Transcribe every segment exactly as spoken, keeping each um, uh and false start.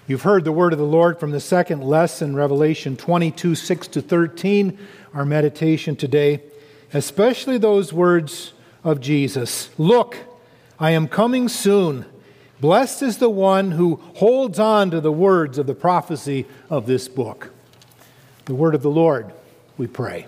You've heard the word of the Lord from the second lesson, Revelation twenty-two, six to thirteen, our meditation today, especially those words of Jesus. Look, I am coming soon. Blessed is the one who holds on to the words of the prophecy of this book. The word of the Lord, we pray.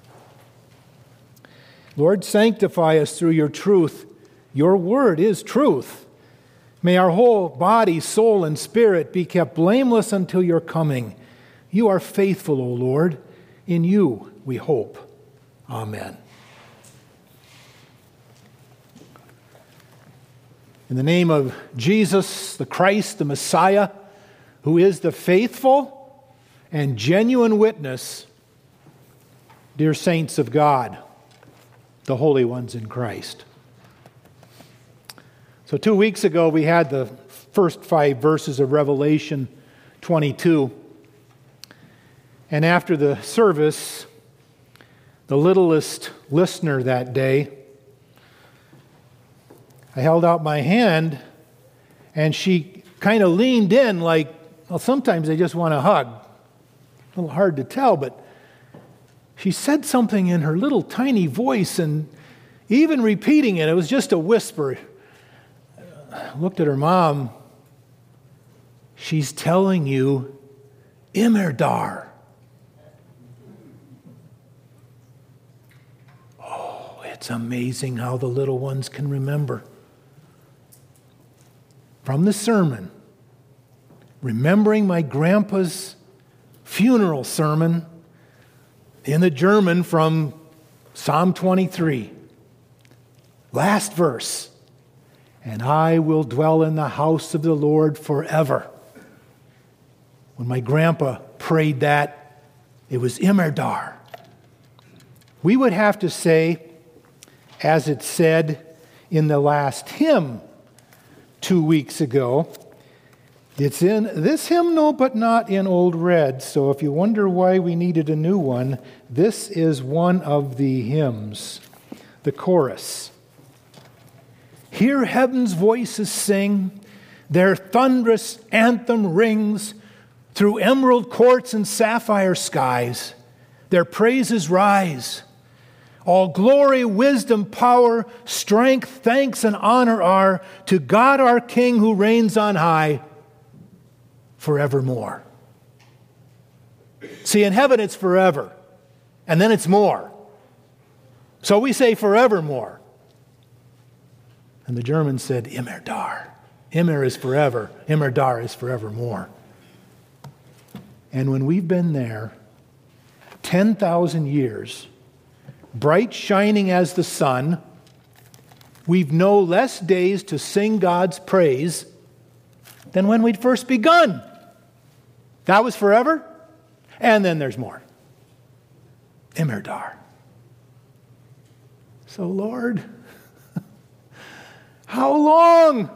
Lord, sanctify us through your truth. Your word is truth. May our whole body, soul, and spirit be kept blameless until your coming. You are faithful, O Lord. In you we hope. Amen. In the name of Jesus, the Christ, the Messiah, who is the faithful and genuine witness, dear saints of God, the holy ones in Christ. So two weeks ago, we had the first five verses of Revelation twenty-two. And after the service, the littlest listener that day, I held out my hand, and she kind of leaned in like, well, sometimes I just want to hug. A little hard to tell, but she said something in her little tiny voice, and even repeating it, it was just a whisper. I looked at her mom. She's telling you, Imerdar. Oh, it's amazing how the little ones can remember. From the sermon, remembering my grandpa's funeral sermon in the German from Psalm twenty-three. Last verse. And I will dwell in the house of the Lord forever. When my grandpa prayed that, it was Imerdar. We would have to say, as it said in the last hymn two weeks ago, it's in this hymnal but not in Old Red. So if you wonder why we needed a new one, this is one of the hymns, the chorus. Hear heaven's voices sing, their thunderous anthem rings through emerald courts and sapphire skies. Their praises rise. All glory, wisdom, power, strength, thanks, and honor are to God our King who reigns on high forevermore. See, in heaven it's forever, and then it's more. So we say forevermore. And the German said, Imerdar. Immer is forever. Imerdar is forevermore. And when we've been there ten thousand years, bright shining as the sun, we've no less days to sing God's praise than when we'd first begun. That was forever. And then there's more. Imerdar. So Lord, how long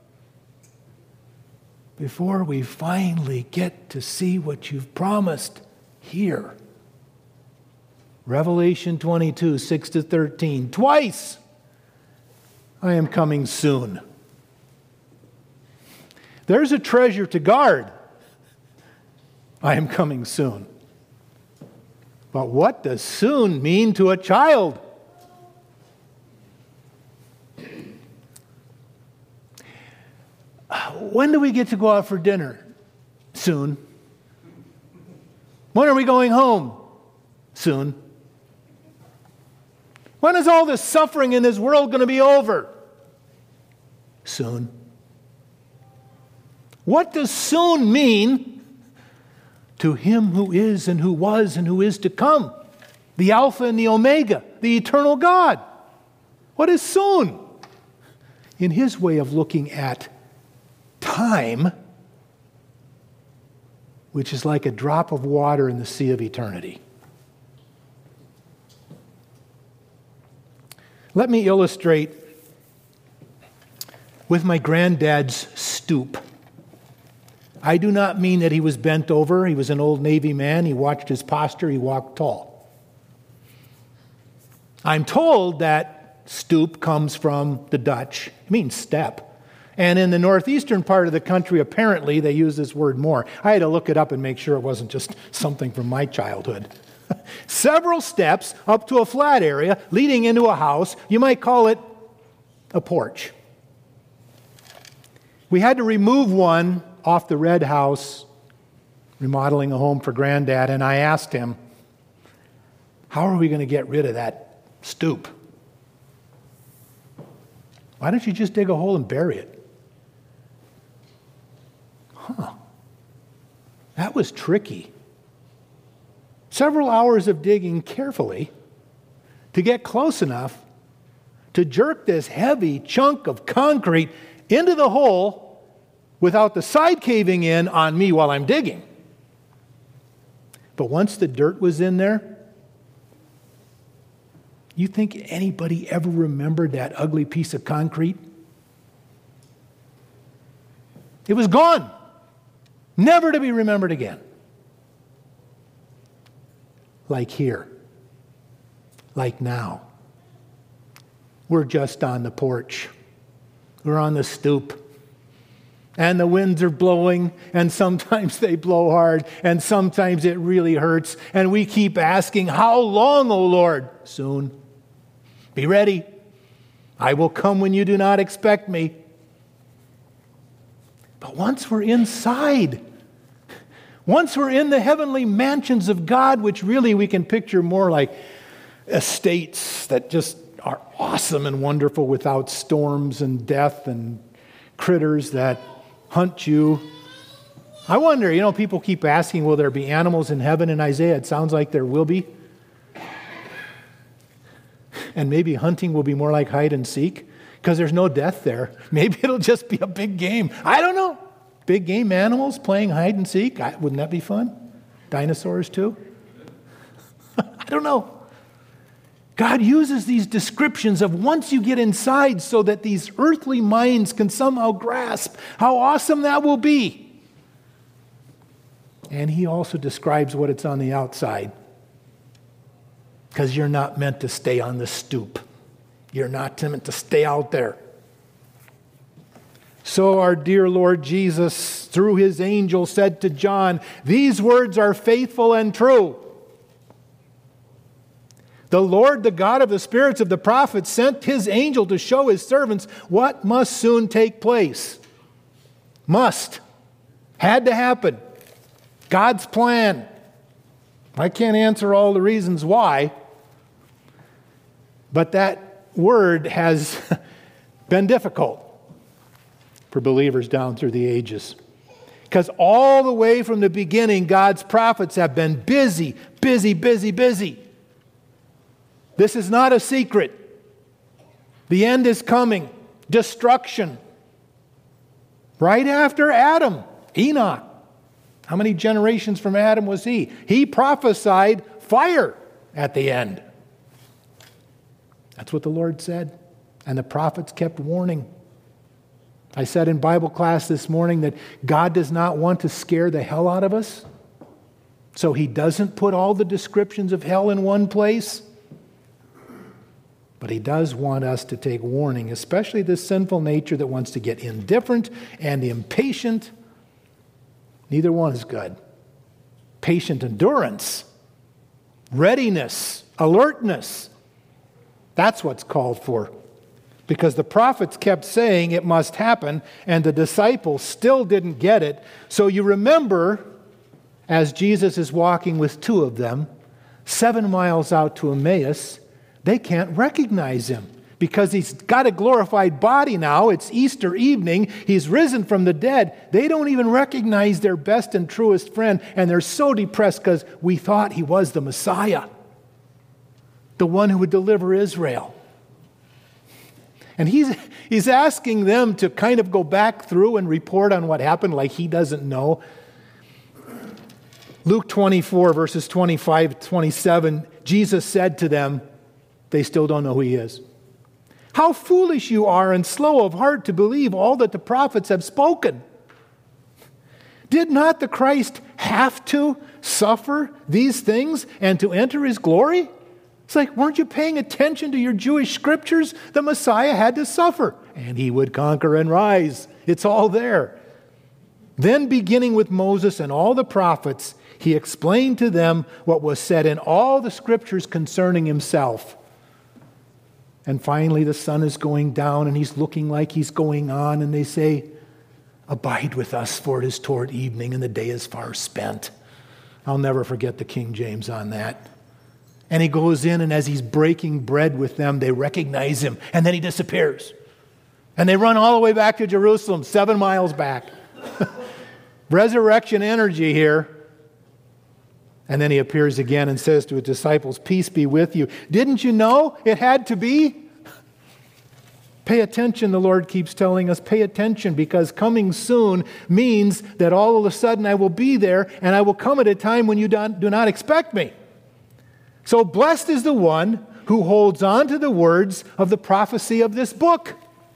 before we finally get to see what you've promised here? Revelation twenty-two, six to thirteen. Twice, I am coming soon. There's a treasure to guard. I am coming soon. But what does soon mean to a child? When do we get to go out for dinner? Soon. When are we going home? Soon. When is all this suffering in this world going to be over? Soon. What does soon mean to him who is and who was and who is to come? The Alpha and the Omega, the eternal God. What is soon? In his way of looking at time, which is like a drop of water in the sea of eternity. Let me illustrate with my granddad's stoop. I do not mean that he was bent over. He was an old Navy man. He watched his posture. He walked tall. I'm told that stoop comes from the Dutch. It means step. And in the northeastern part of the country, apparently, they use this word more. I had to look it up and make sure it wasn't just something from my childhood. Several steps up to a flat area leading into a house. You might call it a porch. We had to remove one off the red house, remodeling a home for Granddad, and I asked him, how are we going to get rid of that stoop? Why don't you just dig a hole and bury it? Huh. That was tricky. Several hours of digging carefully to get close enough to jerk this heavy chunk of concrete into the hole without the side caving in on me while I'm digging. But once the dirt was in there, you think anybody ever remembered that ugly piece of concrete? It was gone, never to be remembered again. Like here, like now. We're just on the porch. We're on the stoop. And the winds are blowing, and sometimes they blow hard, and sometimes it really hurts. And we keep asking, how long, O Lord? Soon. Be ready. I will come when you do not expect me. But once we're inside, once we're in the heavenly mansions of God, which really we can picture more like estates that just are awesome and wonderful without storms and death and critters that hunt you. I wonder, you know, people keep asking, will there be animals in heaven in Isaiah? It sounds like there will be. And maybe hunting will be more like hide and seek because there's no death there. Maybe it'll just be a big game. I don't know. Big game animals playing hide and seek. I, wouldn't that be fun? Dinosaurs too? I don't know. God uses these descriptions of once you get inside so that these earthly minds can somehow grasp how awesome that will be. And he also describes what it's on the outside. Because you're not meant to stay on the stoop. You're not meant to stay out there. So our dear Lord Jesus, through his angel, said to John, these words are faithful and true. The Lord, the God of the spirits of the prophets, sent his angel to show his servants what must soon take place. Must. Had to happen. God's plan. I can't answer all the reasons why, but that word has been difficult for believers down through the ages. Because all the way from the beginning, God's prophets have been busy, busy, busy, busy. This is not a secret. The end is coming. Destruction. Right after Adam, Enoch. How many generations from Adam was he? He prophesied fire at the end. That's what the Lord said. And the prophets kept warning. I said in Bible class this morning that God does not want to scare the hell out of us. So he doesn't put all the descriptions of hell in one place. But he does want us to take warning, especially this sinful nature that wants to get indifferent and impatient. Neither one is good. Patient endurance, readiness, alertness. That's what's called for. Because the prophets kept saying it must happen, and the disciples still didn't get it. So you remember, as Jesus is walking with two of them, seven miles out to Emmaus, they can't recognize him. Because he's got a glorified body now. It's Easter evening. He's risen from the dead. They don't even recognize their best and truest friend. And they're so depressed because we thought he was the Messiah. The one who would deliver Israel. And he's, he's asking them to kind of go back through and report on what happened like he doesn't know. Luke twenty-four, verses twenty-five to twenty-seven, Jesus said to them, they still don't know who he is. How foolish you are and slow of heart to believe all that the prophets have spoken. Did not the Christ have to suffer these things and to enter his glory? It's like, weren't you paying attention to your Jewish scriptures? The Messiah had to suffer, and he would conquer and rise. It's all there. Then, beginning with Moses and all the prophets, he explained to them what was said in all the scriptures concerning himself. And finally, the sun is going down, and he's looking like he's going on, and they say, abide with us, for it is toward evening, and the day is far spent. I'll never forget the King James on that. And he goes in, and as he's breaking bread with them, they recognize him, and then he disappears. And they run all the way back to Jerusalem, seven miles back. Resurrection energy here. And then he appears again and says to his disciples, peace be with you. Didn't you know it had to be? Pay attention, the Lord keeps telling us, pay attention, because coming soon means that all of a sudden I will be there, and I will come at a time when you don't, do not expect me. So blessed is the one who holds on to the words of the prophecy of this book.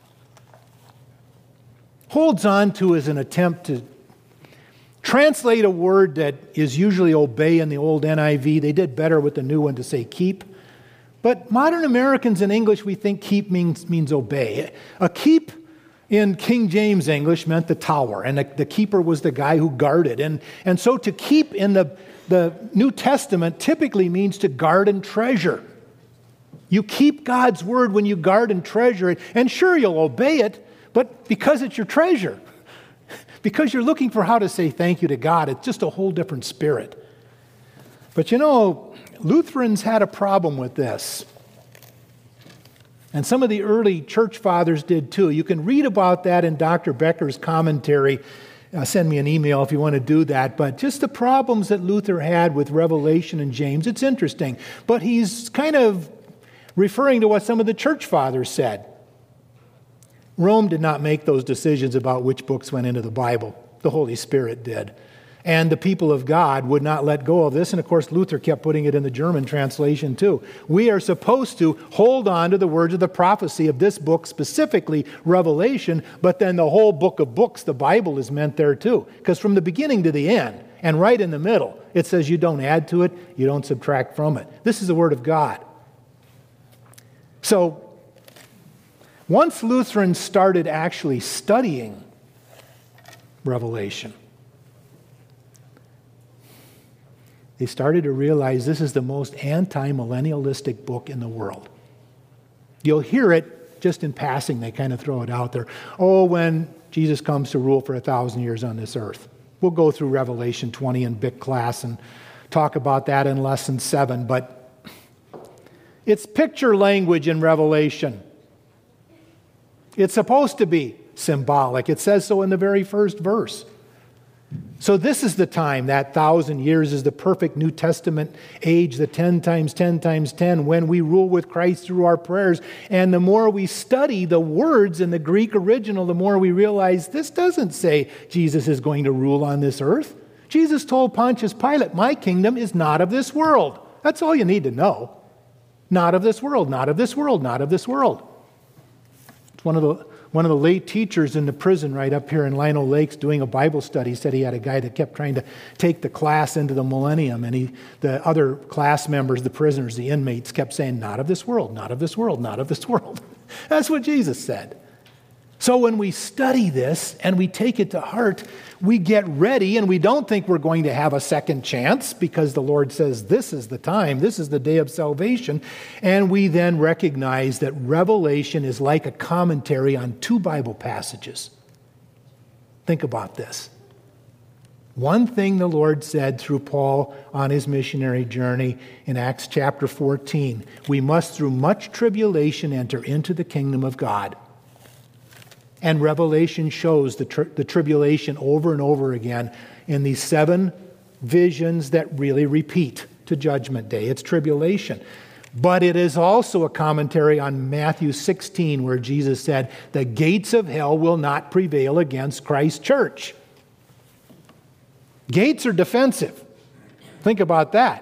Holds on to is an attempt to translate a word that is usually obey in the old N I V. They did better with the new one to say keep. But modern Americans in English, we think keep means, means obey. A keep in King James English meant the tower, and the, the keeper was the guy who guarded. And, and so to keep in the, the New Testament typically means to guard and treasure. You keep God's word when you guard and treasure it, and sure, you'll obey it, but because it's your treasure. Because you're looking for how to say thank you to God, it's just a whole different spirit. But you know, Lutherans had a problem with this. And some of the early church fathers did too. You can read about that in Doctor Becker's commentary. Uh, send me an email if you want to do that. But just the problems that Luther had with Revelation and James, it's interesting. But he's kind of referring to what some of the church fathers said. Rome did not make those decisions about which books went into the Bible. The Holy Spirit did. And the people of God would not let go of this. And of course, Luther kept putting it in the German translation too. We are supposed to hold on to the words of the prophecy of this book, specifically Revelation, but then the whole book of books, the Bible, is meant there too. Because from the beginning to the end, and right in the middle, it says you don't add to it, you don't subtract from it. This is the Word of God. So, once Lutherans started actually studying Revelation, they started to realize this is the most anti-millennialistic book in the world. You'll hear it just in passing. They kind of throw it out there. Oh, when Jesus comes to rule for a thousand years on this earth. We'll go through Revelation twenty in B I C class and talk about that in lesson seven. But it's picture language in Revelation. It's supposed to be symbolic. It says so in the very first verse. So this is the time, that thousand years is the perfect New Testament age, the ten times ten times ten, when we rule with Christ through our prayers. And the more we study the words in the Greek original, the more we realize this doesn't say Jesus is going to rule on this earth. Jesus told Pontius Pilate, my kingdom is not of this world. That's all you need to know. Not of this world, not of this world, not of this world. It's one of the One of the late teachers in the prison right up here in Lino Lakes doing a Bible study said he had a guy that kept trying to take the class into the millennium, and he, the other class members, the prisoners, the inmates, kept saying, not of this world, not of this world, not of this world. That's what Jesus said. So when we study this and we take it to heart, we get ready, and we don't think we're going to have a second chance because the Lord says this is the time, this is the day of salvation, and we then recognize that Revelation is like a commentary on two Bible passages. Think about this. One thing the Lord said through Paul on his missionary journey in Acts chapter fourteen, we must through much tribulation enter into the kingdom of God. And Revelation shows the, tri- the tribulation over and over again in these seven visions that really repeat to Judgment Day. It's tribulation. But it is also a commentary on Matthew sixteen, where Jesus said, the gates of hell will not prevail against Christ's church. Gates are defensive. Think about that.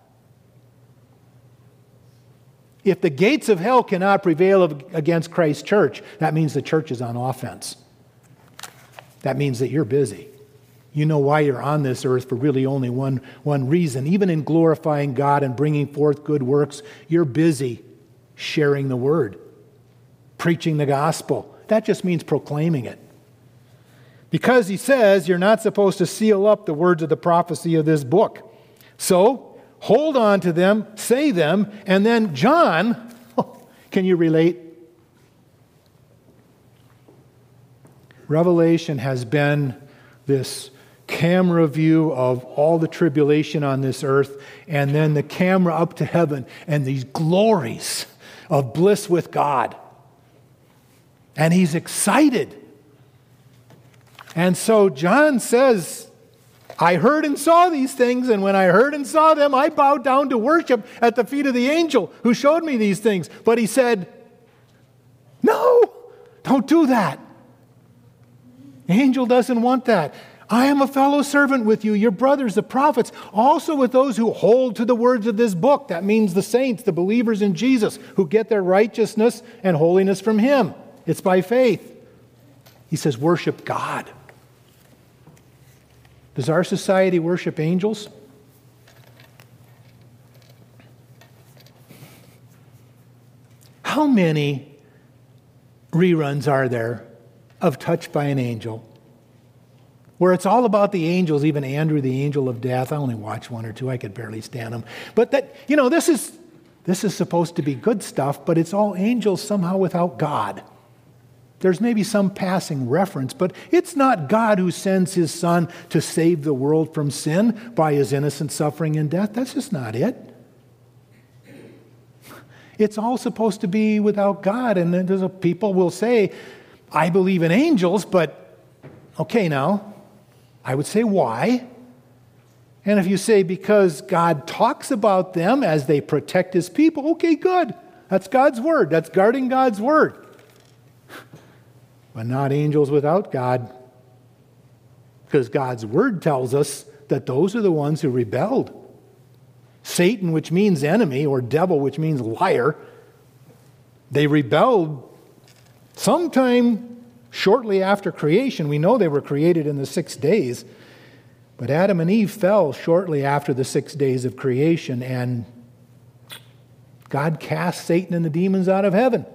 If the gates of hell cannot prevail against Christ's church, that means the church is on offense. That means that you're busy. You know why you're on this earth for really only one, one reason. Even in glorifying God and bringing forth good works, you're busy sharing the word, preaching the gospel. That just means proclaiming it. Because he says you're not supposed to seal up the words of the prophecy of this book. So, hold on to them, say them, and then John, can you relate? Revelation has been this camera view of all the tribulation on this earth, and then the camera up to heaven and these glories of bliss with God. And he's excited. And so John says, I heard and saw these things, and when I heard and saw them, I bowed down to worship at the feet of the angel who showed me these things. But he said, no, don't do that. The angel doesn't want that. I am a fellow servant with you, your brothers, the prophets, also with those who hold to the words of this book. That means the saints, the believers in Jesus, who get their righteousness and holiness from him. It's by faith. He says, worship God. Does our society worship angels? How many reruns are there of Touched by an Angel, where it's all about the angels, even Andrew, the angel of death? I only watched one or two. I could barely stand them. But that, you know, this is this is supposed to be good stuff, but it's all angels somehow without God. There's maybe some passing reference, but it's not God who sends his Son to save the world from sin by his innocent suffering and death. That's just not it. It's all supposed to be without God, and then there's a, people will say, I believe in angels, but okay now, I would say why? And if you say because God talks about them as they protect his people, okay, good. That's God's word. That's guarding God's word. But not angels without God. Because God's word tells us that those are the ones who rebelled. Satan, which means enemy, or devil, which means liar, they rebelled sometime shortly after creation. We know they were created in the six days. But Adam and Eve fell shortly after the six days of creation, and God cast Satan and the demons out of heaven.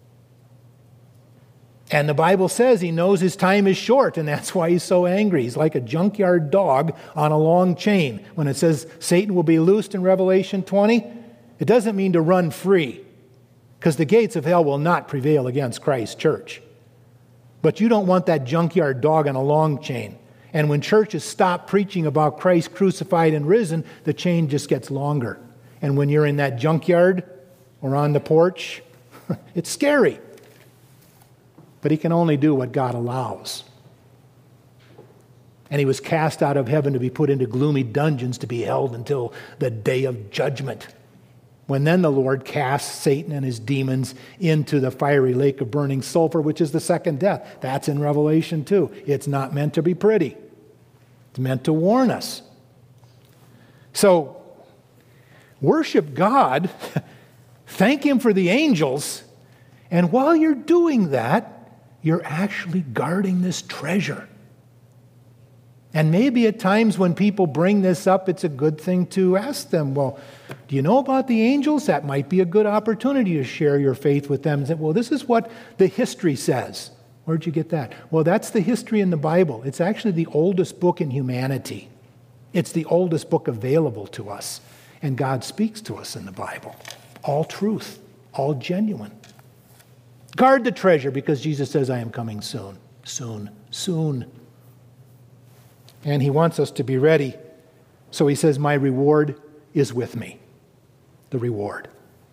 And the Bible says he knows his time is short, and that's why he's so angry. He's like a junkyard dog on a long chain. When it says Satan will be loosed in Revelation twenty, it doesn't mean to run free, because the gates of hell will not prevail against Christ's church. But you don't want that junkyard dog on a long chain. And when churches stop preaching about Christ crucified and risen, the chain just gets longer. And when you're in that junkyard or on the porch, it's scary. But he can only do what God allows. And he was cast out of heaven to be put into gloomy dungeons to be held until the day of judgment, when then the Lord casts Satan and his demons into the fiery lake of burning sulfur, which is the second death. That's in Revelation two. It's not meant to be pretty. It's meant to warn us. So, worship God, thank him for the angels, and while you're doing that, you're actually guarding this treasure. And maybe at times when people bring this up, it's a good thing to ask them, well, do you know about the angels? That might be a good opportunity to share your faith with them. And say, well, this is what the history says. Where'd you get that? Well, that's the history in the Bible. It's actually the oldest book in humanity. It's the oldest book available to us. And God speaks to us in the Bible. All truth, all genuine. Guard the treasure, because Jesus says, I am coming soon, soon, soon. And he wants us to be ready. So he says, my reward is with me. The reward.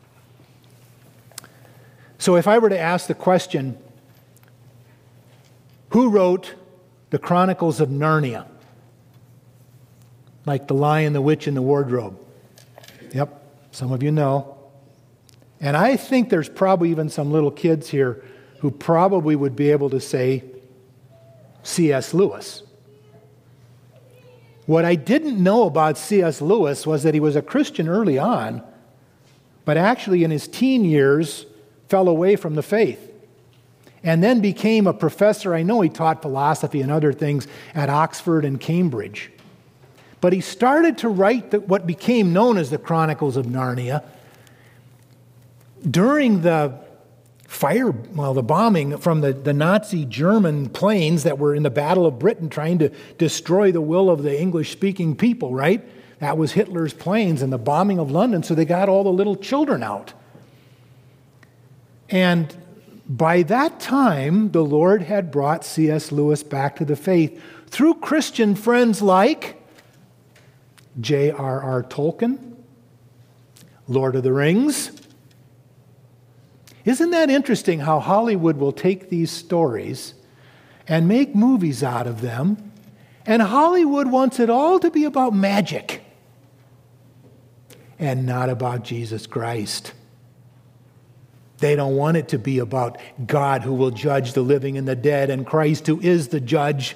So if I were to ask the question, who wrote the Chronicles of Narnia? Like The Lion, the Witch, and the Wardrobe. Yep, some of you know. And I think there's probably even some little kids here who probably would be able to say C S Lewis. What I didn't know about C S Lewis was that he was a Christian early on, but actually in his teen years fell away from the faith. and then became a professor. I know he taught philosophy and other things at Oxford and Cambridge. But he started to write the, what became known as the Chronicles of Narnia during the fire, well, the bombing from the, the Nazi German planes that were in the Battle of Britain trying to destroy the will of the English-speaking people, right? That was Hitler's planes and the bombing of London, so they got all the little children out. And by that time, the Lord had brought C S Lewis back to the faith through Christian friends like J R R Tolkien, Lord of the Rings. Isn't that interesting how Hollywood will take these stories and make movies out of them, and Hollywood wants it all to be about magic and not about Jesus Christ. They don't want it to be about God who will judge the living and the dead and Christ who is the judge.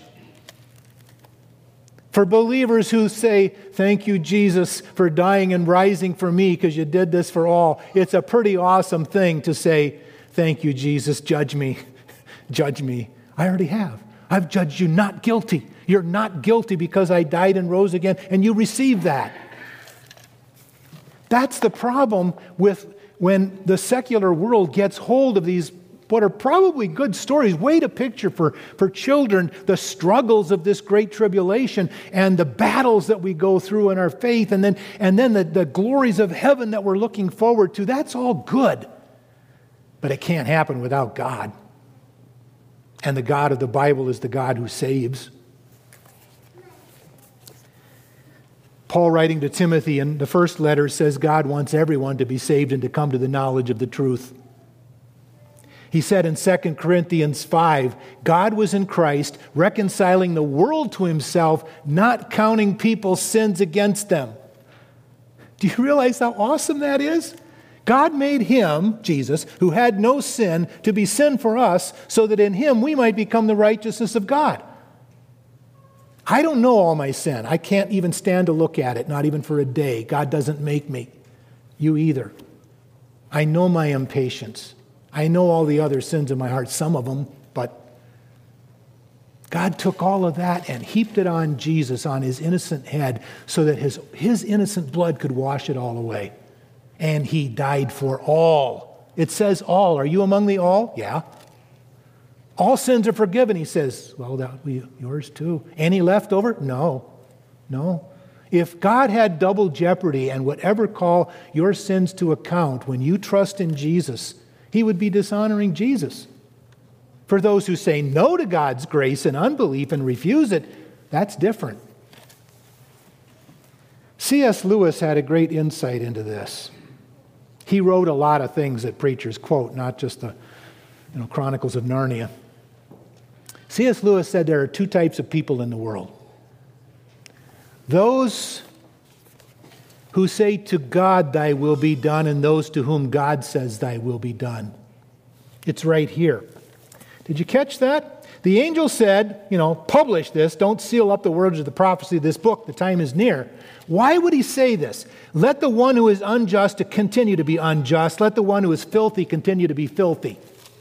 For believers who say, thank you, Jesus, for dying and rising for me because you did this for all, it's a pretty awesome thing to say, thank you, Jesus, judge me, judge me. I already have. I've judged you not guilty. You're not guilty because I died and rose again, and you received that. That's the problem with when the secular world gets hold of these, what are probably good stories, way to picture for, for children the struggles of this great tribulation and the battles that we go through in our faith, and then, and then the, the glories of heaven that we're looking forward to. That's all good. But it can't happen without God. And the God of the Bible is the God who saves. Paul, writing to Timothy in the first letter, says God wants everyone to be saved and to come to the knowledge of the truth. He said in Second Corinthians five, God was in Christ, reconciling the world to himself, not counting people's sins against them. Do you realize how awesome that is? God made him, Jesus, who had no sin, to be sin for us, so that in him we might become the righteousness of God. I don't know all my sin. I can't even stand to look at it, not even for a day. God doesn't make me. You either. I know my impatience. I know all the other sins in my heart, some of them, but God took all of that and heaped it on Jesus, on his innocent head, so that his, his innocent blood could wash it all away. And he died for all. It says all. Are you among the all? Yeah. All sins are forgiven, he says. Well, that will be yours too. Any left over? No. No. If God had double jeopardy and would ever call your sins to account when you trust in Jesus, he would be dishonoring Jesus. For those who say no to God's grace in unbelief and refuse it, that's different. C S Lewis had a great insight into this. He wrote a lot of things that preachers quote, not just the you know, Chronicles of Narnia. C S Lewis said there are two types of people in the world. Those who say to God, thy will be done, and those to whom God says, thy will be done. It's right here. Did you catch that? The angel said, you know, publish this, don't seal up the words of the prophecy of this book, the time is near. Why would he say this? Let the one who is unjust to continue to be unjust. Let the one who is filthy continue to be filthy.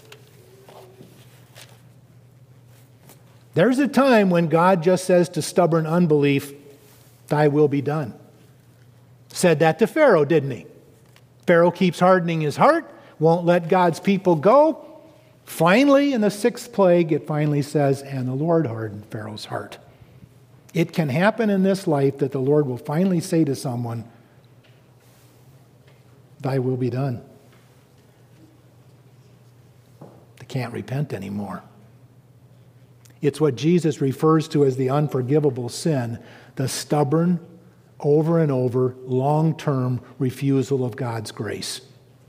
There's a time when God just says to stubborn unbelief, thy will be done. Said that to Pharaoh, didn't he? Pharaoh keeps hardening his heart, won't let God's people go. Finally, in the sixth plague, it finally says, and the Lord hardened Pharaoh's heart. It can happen in this life that the Lord will finally say to someone, thy will be done. They can't repent anymore. It's what Jesus refers to as the unforgivable sin, the stubborn, over and over, long-term refusal of God's grace.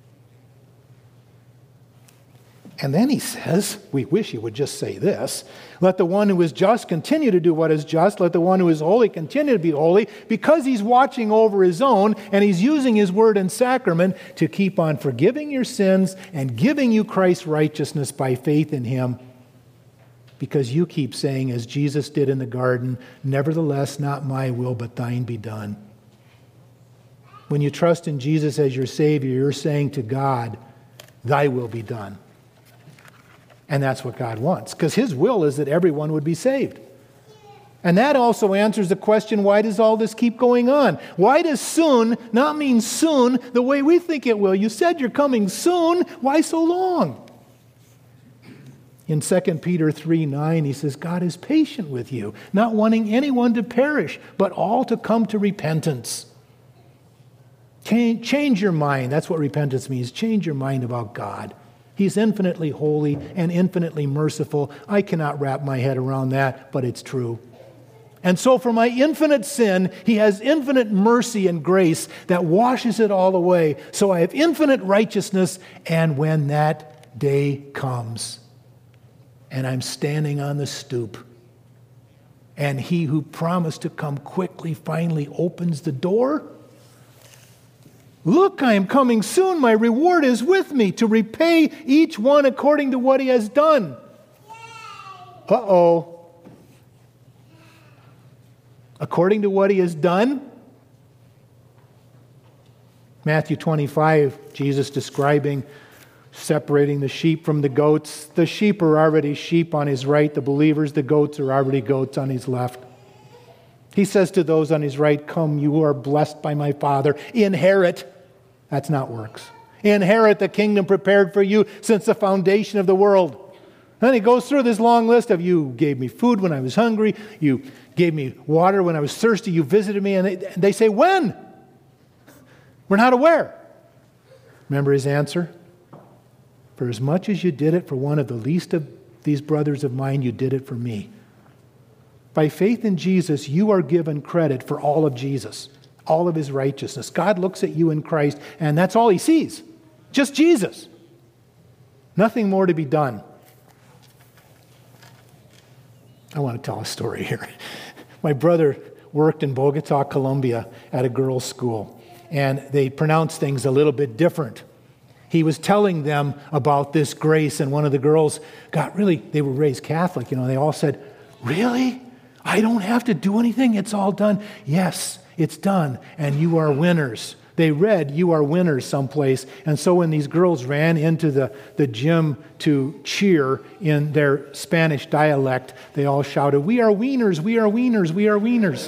And then he says, we wish he would just say this, let the one who is just continue to do what is just, let the one who is holy continue to be holy, because he's watching over his own, and he's using his word and sacrament to keep on forgiving your sins and giving you Christ's righteousness by faith in him, because you keep saying, as Jesus did in the garden, nevertheless, not my will, but thine be done. When you trust in Jesus as your Savior, you're saying to God, thy will be done. And that's what God wants, because his will is that everyone would be saved. And that also answers the question, why does all this keep going on? Why does soon not mean soon the way we think it will? You said you're coming soon. Why so long? In Second Peter three nine, he says, God is patient with you, not wanting anyone to perish, but all to come to repentance. Change, change your mind. That's what repentance means. Change your mind about God. He's infinitely holy and infinitely merciful. I cannot wrap my head around that, but it's true. And so for my infinite sin, he has infinite mercy and grace that washes it all away. So I have infinite righteousness, and when that day comes, and I'm standing on the stoop, and he who promised to come quickly finally opens the door, look, I am coming soon. My reward is with me to repay each one according to what he has done. Uh-oh. According to what he has done? Matthew twenty-five, Jesus describing separating the sheep from the goats. The sheep are already sheep on his right. The believers, the goats, are already goats on his left. He says to those on his right, come, you who are blessed by my Father, inherit. That's not works. Inherit the kingdom prepared for you since the foundation of the world. Then he goes through this long list of, you gave me food when I was hungry. You gave me water when I was thirsty. You visited me. And they, and they say, when? We're not aware. Remember his answer? For as much as you did it for one of the least of these brothers of mine, you did it for me. By faith in Jesus, you are given credit for all of Jesus, all of his righteousness. God looks at you in Christ, and that's all he sees. Just Jesus. Nothing more to be done. I want to tell a story here. My brother worked in Bogota, Colombia at a girls' school, and they pronounce things a little bit different. He was telling them about this grace, and one of the girls got really, they were raised Catholic, you know, they all said, really? I don't have to do anything? It's all done? Yes, it's done, and you are winners. They read, you are winners someplace. And so when these girls ran into the, the gym to cheer in their Spanish dialect, they all shouted, we are wieners, we are wieners, we are wieners.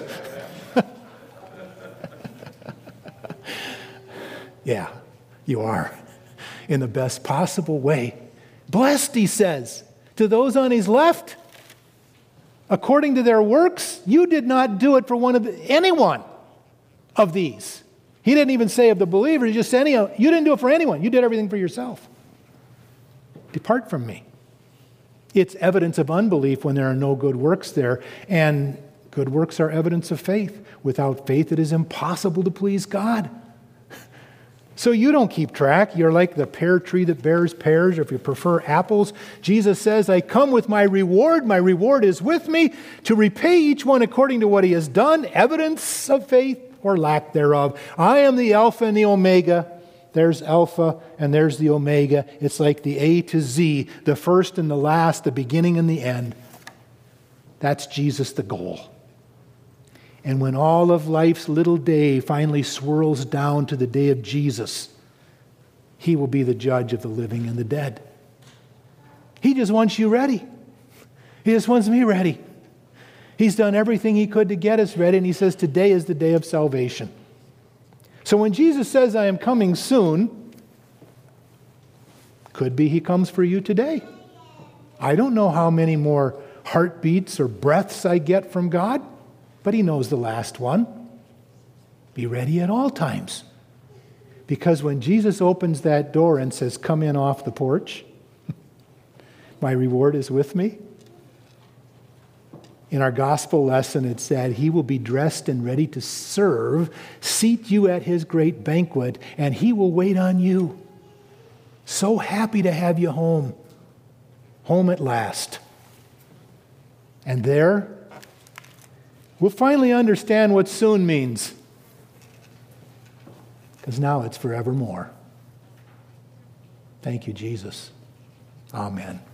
Yeah, you are. In the best possible way. Blessed, he says, to those on his left, according to their works. You did not do it for one of the, anyone of these. He didn't even say of the believers, he just said, any, you didn't do it for anyone. You did everything for yourself. Depart from me. It's evidence of unbelief when there are no good works there. And good works are evidence of faith. Without faith, it is impossible to please God. So you don't keep track. You're like the pear tree that bears pears, or if you prefer apples. Jesus says, I come with my reward. My reward is with me to repay each one according to what he has done. Evidence of faith or lack thereof. I am the Alpha and the Omega. There's Alpha and there's the Omega. It's like the A to Z, the first and the last, the beginning and the end. That's Jesus, the goal. And when all of life's little day finally swirls down to the day of Jesus, he will be the judge of the living and the dead. He just wants you ready. He just wants me ready. He's done everything he could to get us ready, and he says today is the day of salvation. So when Jesus says, I am coming soon, could be he comes for you today. I don't know how many more heartbeats or breaths I get from God, but he knows the last one. Be ready at all times. Because when Jesus opens that door and says, come in off the porch, my reward is with me. In our gospel lesson, it said, he will be dressed and ready to serve, seat you at his great banquet, and he will wait on you. So happy to have you home. Home at last. And there, we'll finally understand what soon means. Because now it's forevermore. Thank you, Jesus. Amen.